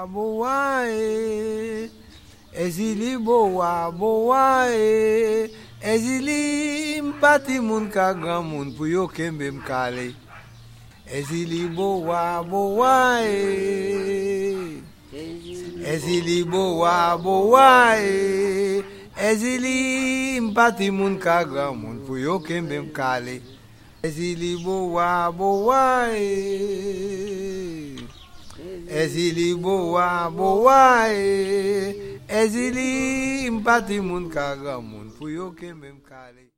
boa, ezili boa, ezili mpati mun kagra mun puyo kembe mkale. Ezili boa, ezili boa, ezili mpati mun kagra mun puyo kembe mkale. Ezili boa, ezili boa, ezili mpati mun kagra mun puyo kembe mkale.